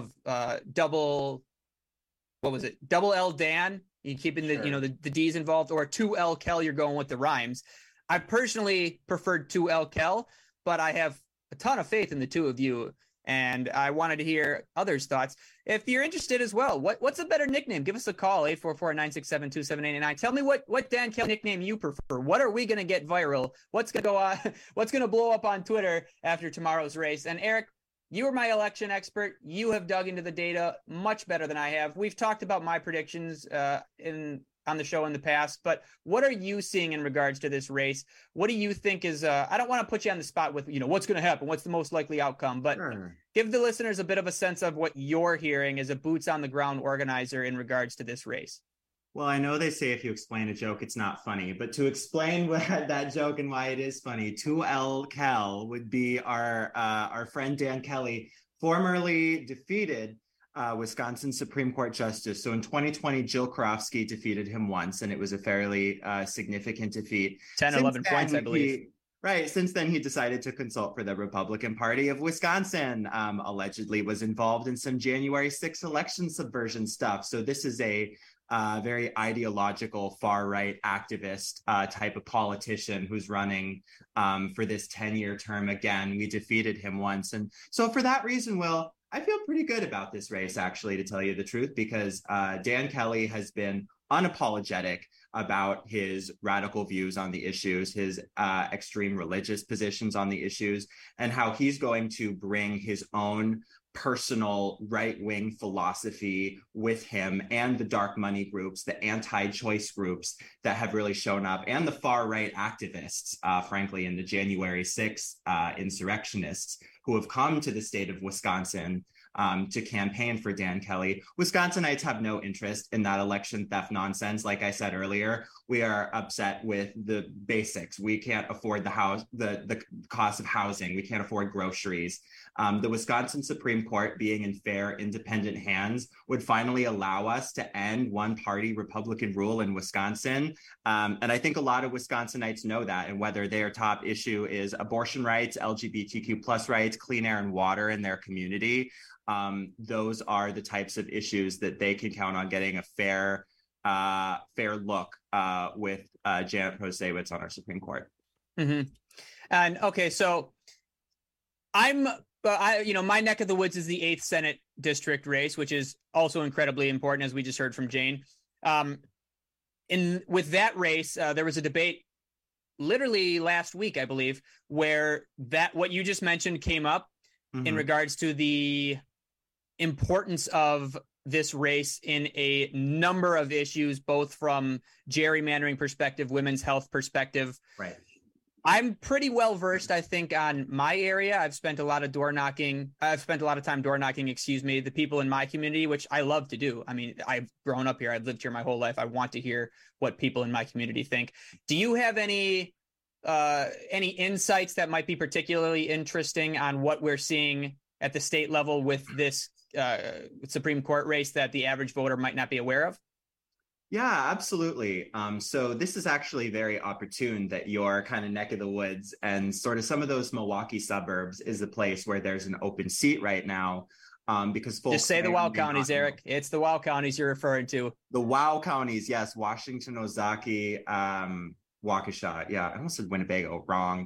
double. What was it? Double L Dan. You keeping the D's involved, or 2L Kel. You're going with the rhymes. I personally preferred 2L Kel, but I have a ton of faith in the 2 of you. And I wanted to hear others' thoughts. If you're interested as well, what's a better nickname? Give us a call, 844-967-2789. Tell me what Dan Kelly nickname you prefer. What are we going to get viral? What's going to go on? What's going to blow up on Twitter after tomorrow's race? And Eric, you are my election expert. You have dug into the data much better than I have. We've talked about my predictions on the show in the past, but what are you seeing in regards to this race? What do you think is, I don't want to put you on the spot with, what's going to happen, what's the most likely outcome, but give the listeners a bit of a sense of what you're hearing as a boots on the ground organizer in regards to this race. Well, I know they say if you explain a joke, it's not funny, but to explain that joke and why it is funny, 2L Kel would be our friend Dan Kelly, formerly defeated Wisconsin Supreme Court Justice. So in 2020, Jill Karofsky defeated him once, and it was a fairly significant defeat. 11 points, I believe. Right. Since then, he decided to consult for the Republican Party of Wisconsin, allegedly was involved in some January 6th election subversion stuff. So this is a very ideological, far-right activist type of politician who's running for this 10-year term again. We defeated him once. And so for that reason, Will, I feel pretty good about this race, actually, to tell you the truth, because Dan Kelly has been unapologetic about his radical views on the issues, his extreme religious positions on the issues, and how he's going to bring his own personal right-wing philosophy with him and the dark money groups, the anti-choice groups that have really shown up, and the far-right activists, frankly, in the January 6th insurrectionists who have come to the state of Wisconsin to campaign for Dan Kelly. Wisconsinites have no interest in that election theft nonsense. Like I said earlier, we are upset with the basics. We can't afford the cost of housing. We can't afford groceries. The Wisconsin Supreme Court, being in fair, independent hands, would finally allow us to end one-party Republican rule in Wisconsin. And I think a lot of Wisconsinites know that, and whether their top issue is abortion rights, LGBTQ plus rights, clean air and water in their community, those are the types of issues that they can count on getting a fair look with Janet Protasiewicz on our Supreme Court. Mm-hmm. And okay, so my neck of the woods is the 8th Senate district race, which is also incredibly important, as we just heard from Jane. With that race, there was a debate literally last week, I believe, where what you just mentioned came up in regards to the importance of this race in a number of issues, both from gerrymandering perspective, women's health perspective. Right. I'm pretty well versed, I think, on my area. I've spent a lot of time door knocking, the people in my community, which I love to do. I mean, I've grown up here. I've lived here my whole life. I want to hear what people in my community think. Do you have any insights that might be particularly interesting on what we're seeing at the state level with this Supreme Court race that the average voter might not be aware of? Yeah, absolutely. So this is actually very opportune that your kind of neck of the woods and sort of some of those Milwaukee suburbs is a place where there's an open seat right now. Because folks just say the WOW counties, Eric. It's the WOW counties you're referring to. The WOW counties, yes. Washington, Ozaukee, Waukesha. Yeah, I almost said Winnebago. Wrong.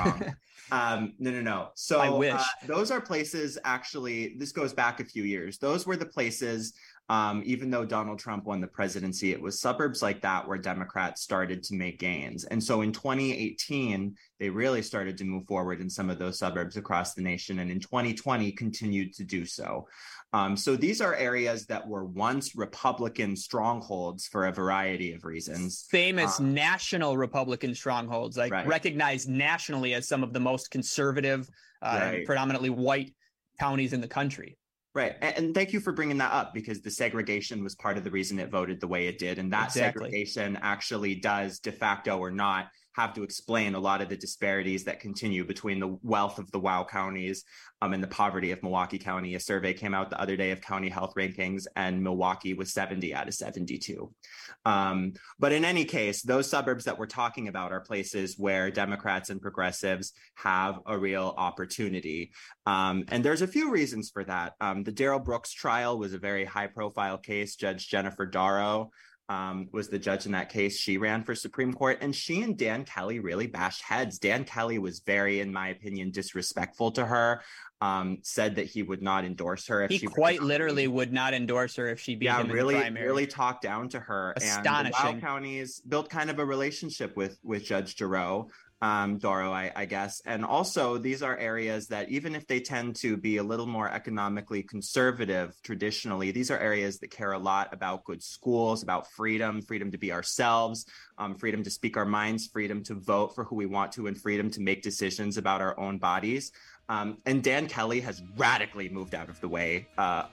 No. So I wish. Those are places, actually, this goes back a few years. Those were the places, even though Donald Trump won the presidency, it was suburbs like that where Democrats started to make gains. And so in 2018, they really started to move forward in some of those suburbs across the nation. And in 2020, continued to do so. So these are areas that were once Republican strongholds for a variety of reasons. Famous national Republican strongholds, recognized nationally as some of the most conservative, predominantly white counties in the country. Right. And thank you for bringing that up, because the segregation was part of the reason it voted the way it did. And that segregation actually does, de facto or not, have to explain a lot of the disparities that continue between the wealth of the WOW counties and the poverty of Milwaukee County. A survey came out the other day of county health rankings, and Milwaukee was 70 out of 72. But in any case, those suburbs that we're talking about are places where Democrats and progressives have a real opportunity. And there's a few reasons for that. The Darrell Brooks trial was a very high-profile case. Judge Jennifer Darrow was the judge in that case. She ran for Supreme Court, and she and Dan Kelly really bashed heads. Dan Kelly was very, in my opinion, disrespectful to her, said that he would not endorse her. He quite literally would not endorse her if she beat him in the primary. Really talked down to her. Astonishing. And the WOW counties built kind of a relationship with Judge Darrow, I guess. And also, these are areas that, even if they tend to be a little more economically conservative traditionally, these are areas that care a lot about good schools, about freedom to be ourselves, freedom to speak our minds, freedom to vote for who we want to, and freedom to make decisions about our own bodies. And Dan Kelly has radically moved out of the way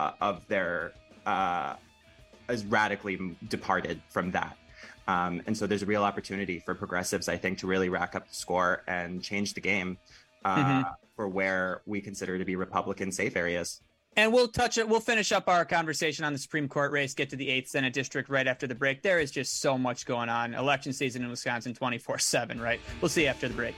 has radically departed from that. And so there's a real opportunity for progressives, I think, to really rack up the score and change the game for where we consider to be Republican safe areas. And we'll finish up our conversation on the Supreme Court race, get to the 8th Senate District right after the break. There is just so much going on. Election season in Wisconsin 24/7, right? We'll see you after the break.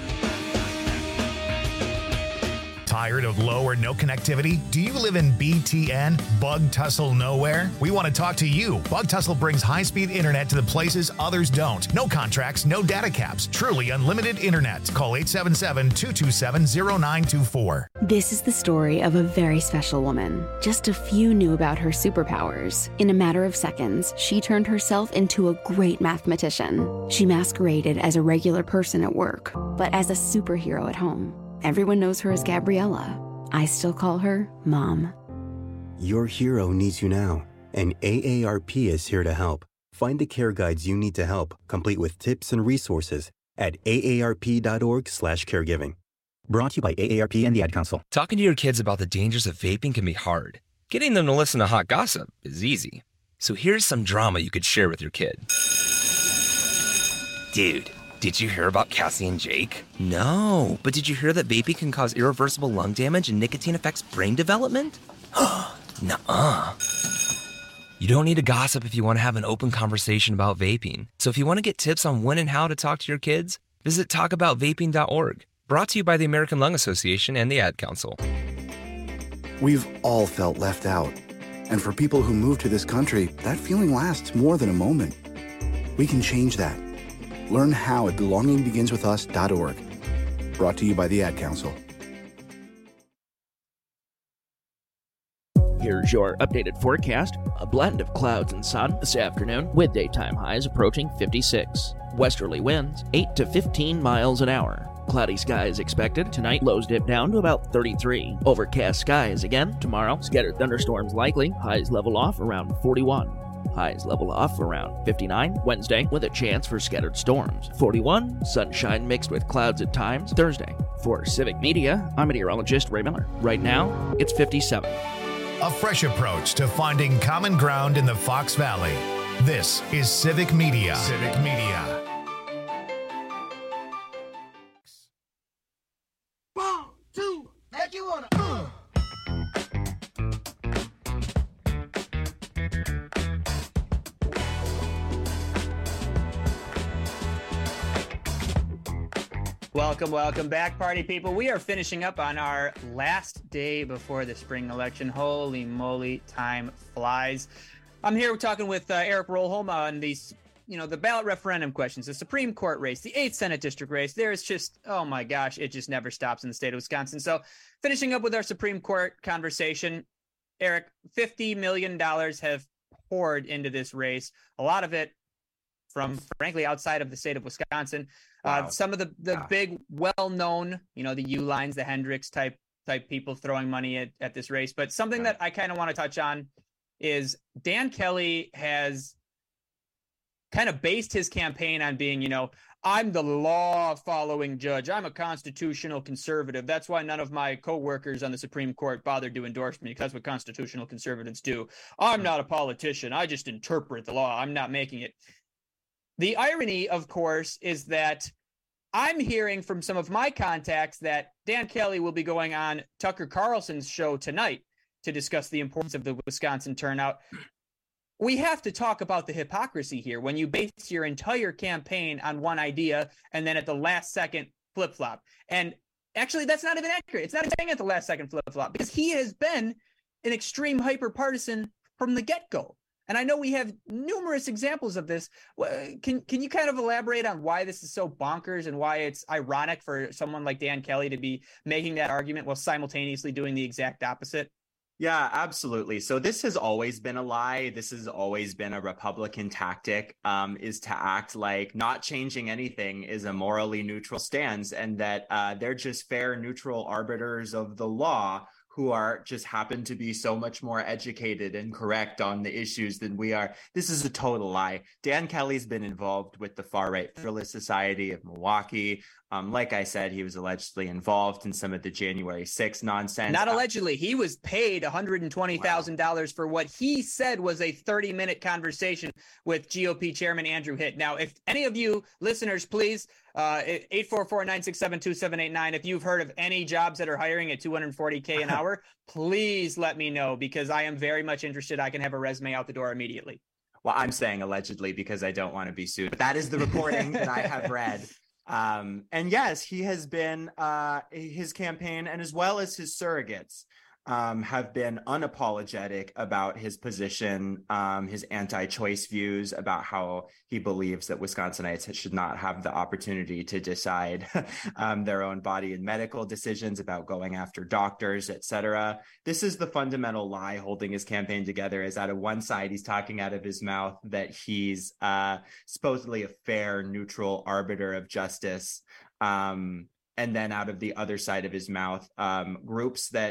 Tired of low or no connectivity? Do you live in BTN, Bug Tussle Nowhere? We want to talk to you. Bug Tussle brings high-speed internet to the places others don't. No contracts, no data caps. Truly unlimited internet. Call 877-227-0924. This is the story of a very special woman. Just a few knew about her superpowers. In a matter of seconds, she turned herself into a great mathematician. She masqueraded as a regular person at work, but as a superhero at home. Everyone knows her as Gabriella. I still call her Mom. Your hero needs you now, and AARP is here to help. Find the care guides you need to help, complete with tips and resources at aarp.org/caregiving. Brought to you by AARP and the Ad Council. Talking to your kids about the dangers of vaping can be hard. Getting them to listen to hot gossip is easy. So here's some drama you could share with your kid. Dude, did you hear about Cassie and Jake? No, but did you hear that vaping can cause irreversible lung damage and nicotine affects brain development? Nuh-uh. You don't need to gossip if you want to have an open conversation about vaping. So if you want to get tips on when and how to talk to your kids, visit talkaboutvaping.org. Brought to you by the American Lung Association and the Ad Council. We've all felt left out. And for people who move to this country, that feeling lasts more than a moment. We can change that. Learn how at belongingbeginswithus.org. Brought to you by the Ad Council. Here's your updated forecast. A blend of clouds and sun this afternoon, with daytime highs approaching 56. Westerly winds 8 to 15 miles an hour. Cloudy skies expected tonight. Lows dip down to about 33. Overcast skies again tomorrow. Scattered thunderstorms likely. Highs level off around 41. Highs level off around 59. Wednesday with a chance for scattered storms. 41. Sunshine mixed with clouds at times. Thursday. For Civic Media, I'm meteorologist Ray Miller. Right now, it's 57. A fresh approach to finding common ground in the Fox Valley. This is Civic Media. Civic Media. Welcome back, party people. We are finishing up on our last day before the spring election. Holy moly, time flies. I'm here talking with Eric Rolholm on these, the ballot referendum questions, the Supreme Court race, the 8th Senate District race. There's just, oh my gosh, it just never stops in the state of Wisconsin. So finishing up with our Supreme Court conversation, Eric, $50 million have poured into this race. A lot of it from, frankly, outside of the state of Wisconsin. Wow. Some of the big, well-known, the U-Lines, the Hendricks type people throwing money at this race. But something that I kind of want to touch on is Dan Kelly has kind of based his campaign on being, I'm the law-following judge. I'm a constitutional conservative. That's why none of my co-workers on the Supreme Court bothered to endorse me, because that's what constitutional conservatives do. I'm not a politician. I just interpret the law. I'm not making it. The irony, of course, is that I'm hearing from some of my contacts that Dan Kelly will be going on Tucker Carlson's show tonight to discuss the importance of the Wisconsin turnout. We have to talk about the hypocrisy here when you base your entire campaign on one idea and then at the last second flip-flop. And actually, that's not even accurate. It's not even at the last second flip-flop, because he has been an extreme hyper-partisan from the get-go. And I know we have numerous examples of this. Can you kind of elaborate on why this is so bonkers and why it's ironic for someone like Dan Kelly to be making that argument while simultaneously doing the exact opposite? Yeah, absolutely. So this has always been a lie. This has always been a Republican tactic, is to act like not changing anything is a morally neutral stance, and that they're just fair, neutral arbiters of the law who are just happen to be so much more educated and correct on the issues than we are. This is a total lie. Dan Kelly's been involved with the far-right Federalist Society of Milwaukee. Like I said, he was allegedly involved in some of the January 6th nonsense. Not allegedly. He was paid $120,000 for what he said was a 30-minute conversation with GOP Chairman Andrew Hitt. Now, if any of you listeners, please, 844-967-2789, if you've heard of any jobs that are hiring at $240K an hour, please let me know, because I am very much interested. I can have a resume out the door immediately. Well, I'm saying allegedly because I don't want to be sued, but that is the reporting that I have read. And yes, he has been, his campaign and as well as his surrogates have been unapologetic about his position, his anti-choice views, about how he believes that Wisconsinites should not have the opportunity to decide their own body and medical decisions, about going after doctors, etc. This is the fundamental lie holding his campaign together, is out of one side, he's talking out of his mouth that he's supposedly a fair, neutral arbiter of justice. And then out of the other side of his mouth, groups that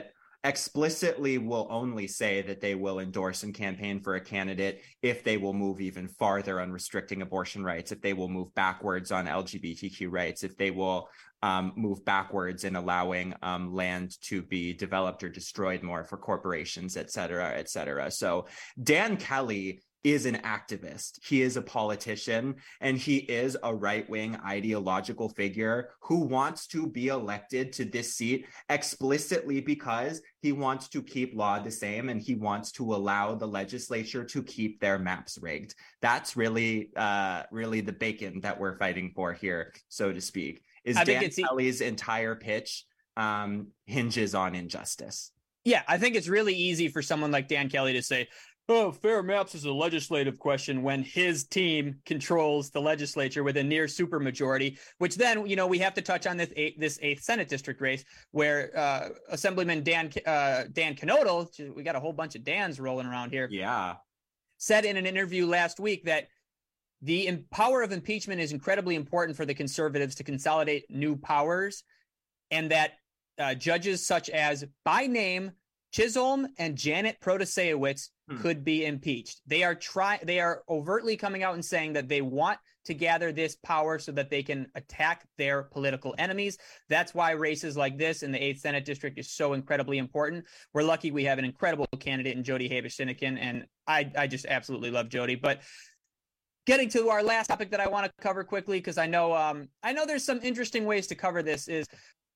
explicitly will only say that they will endorse and campaign for a candidate if they will move even farther on restricting abortion rights, if they will move backwards on LGBTQ rights, if they will move backwards in allowing land to be developed or destroyed more for corporations, et cetera, et cetera. So Dan Kelly is an activist. He is a politician, and he is a right-wing ideological figure who wants to be elected to this seat explicitly because he wants to keep law the same and he wants to allow the legislature to keep their maps rigged. That's really the bacon that we're fighting for here, so to speak. Dan Kelly's entire pitch hinges on injustice. Yeah, I think it's really easy for someone like Dan Kelly to say, oh, fair maps is a legislative question when his team controls the legislature with a near supermajority, which then, we have to touch on this 8th Senate district race where Assemblyman Dan Knodl, we got a whole bunch of Dans rolling around here. Yeah. Said in an interview last week that the power of impeachment is incredibly important for the conservatives to consolidate new powers, and that judges such as, by name, Chisholm and Janet Protasewicz could be impeached. They are overtly coming out and saying that they want to gather this power so that they can attack their political enemies. That's why races like this in the 8th Senate District is so incredibly important. We're lucky we have an incredible candidate in Jody Havish-Sinykin, and I just absolutely love Jody. But getting to our last topic that I want to cover quickly, because I know there's some interesting ways to cover this, is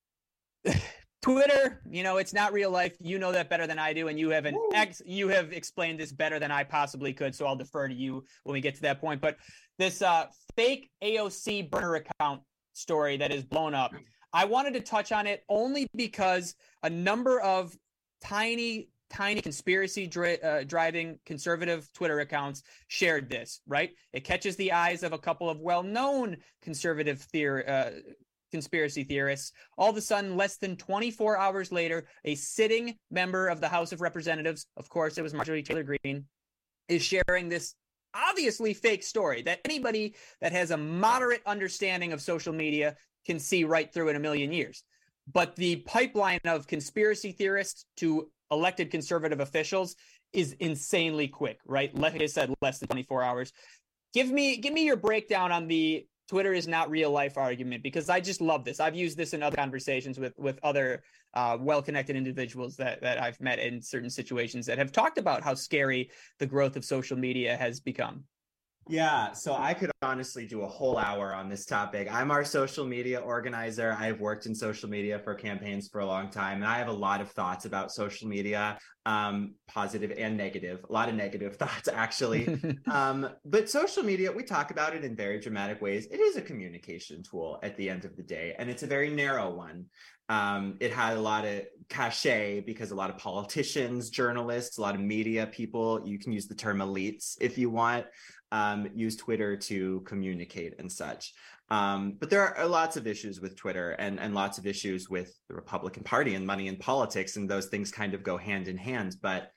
Twitter. It's not real life. You know that better than I do, and you have explained this better than I possibly could, so I'll defer to you when we get to that point. But this fake AOC burner account story that is blown up, I wanted to touch on it only because a number of tiny conspiracy driving conservative Twitter accounts shared this, right? It catches the eyes of a couple of well-known conservative conspiracy theorists. All of a sudden, less than 24 hours later, a sitting member of the House of Representatives, of course it was Marjorie Taylor Greene, is sharing this obviously fake story that anybody that has a moderate understanding of social media can see right through in a million years. But the pipeline of conspiracy theorists to elected conservative officials is insanely quick, right? Like I said, less than 24 hours. Give me your breakdown on the Twitter is not real life argument, because I just love this. I've used this in other conversations with other well-connected individuals that I've met in certain situations that have talked about how scary the growth of social media has become. Yeah, so I could honestly do a whole hour on this topic. I'm our social media organizer. I've worked in social media for campaigns for a long time, and I have a lot of thoughts about social media, positive and negative, a lot of negative thoughts, actually. But social media, we talk about it in very dramatic ways. It is a communication tool at the end of the day, and it's a very narrow one. It had a lot of cachet because a lot of politicians, journalists, a lot of media people, you can use the term elites if you want, use Twitter to communicate and such. But there are lots of issues with Twitter and lots of issues with the Republican Party and money in politics, and those things kind of go hand in hand. But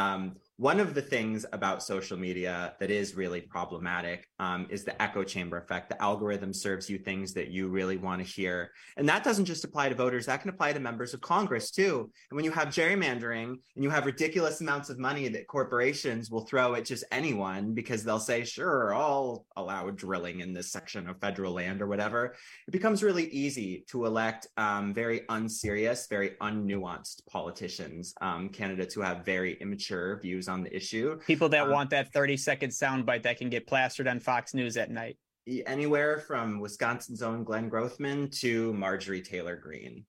one of the things about social media that is really problematic is the echo chamber effect. The algorithm serves you things that you really want to hear. And that doesn't just apply to voters, that can apply to members of Congress too. And when you have gerrymandering and you have ridiculous amounts of money that corporations will throw at just anyone because they'll say, sure, I'll allow drilling in this section of federal land or whatever, it becomes really easy to elect very unserious, very unnuanced politicians, candidates who have very immature views on the issue. People that want that 30-second soundbite that can get plastered on Fox News at night. Anywhere from Wisconsin's own Glenn Grothman to Marjorie Taylor Greene.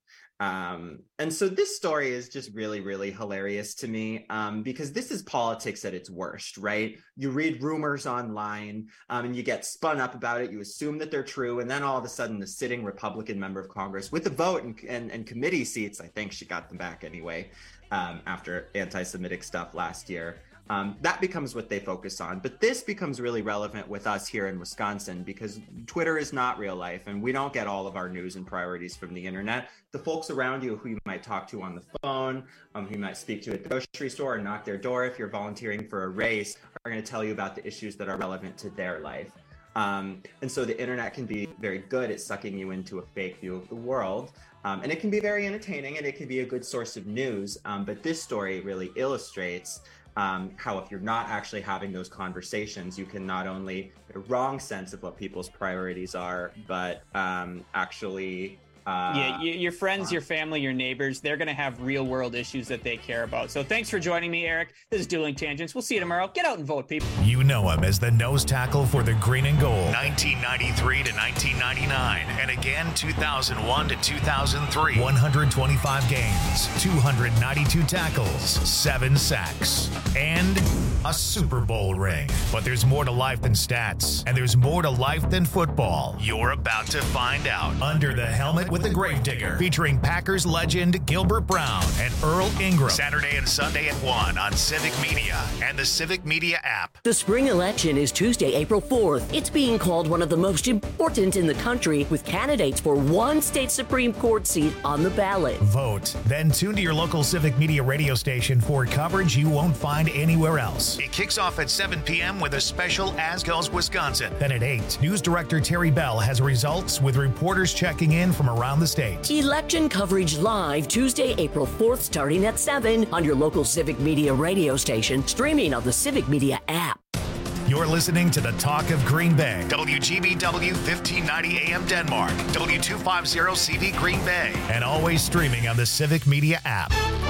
And so this story is just really, really hilarious to me because this is politics at its worst, right? You read rumors online and you get spun up about it. You assume that they're true. And then all of a sudden, the sitting Republican member of Congress with the vote and committee seats, I think she got them back anyway, after anti-Semitic stuff last year. That becomes what they focus on. But this becomes really relevant with us here in Wisconsin because Twitter is not real life and we don't get all of our news and priorities from the internet. The folks around you who you might talk to on the phone, who you might speak to at the grocery store and knock their door if you're volunteering for a race, are going to tell you about the issues that are relevant to their life. And so the internet can be very good at sucking you into a fake view of the world. And it can be very entertaining, and it can be a good source of news. But this story really illustrates how if you're not actually having those conversations, you can not only get a wrong sense of what people's priorities are, but actually... your friends, your family, your neighbors, they're going to have real world issues that they care about. So thanks for joining me, Eric. This is Dueling Tangents. We'll see you tomorrow. Get out and vote, people. You know him as the nose tackle for the Green and Gold, 1993 to 1999, and again 2001 to 2003. 125 games, 292 tackles, 7 sacks, and a Super Bowl ring. But there's more to life than stats, and there's more to life than football. You're about to find out. Under the Helmet with the Gravedigger, featuring Packers legend Gilbert Brown and Earl Ingram. Saturday and Sunday at 1 on Civic Media and the Civic Media app. The spring election is Tuesday, April 4th. It's being called one of the most important in the country, with candidates for one state Supreme Court seat on the ballot. Vote, then tune to your local Civic Media radio station for coverage you won't find anywhere else. It kicks off at 7 p.m. with a special As Goes Wisconsin. Then at 8, News Director Terry Bell has results with reporters checking in from around the state. Election coverage live Tuesday, April 4th, starting at 7 on your local Civic Media radio station, streaming on the Civic Media app. You're listening to the Talk of Green Bay. WGBW 1590 AM Denmark, W250 CV Green Bay, and always streaming on the Civic Media app.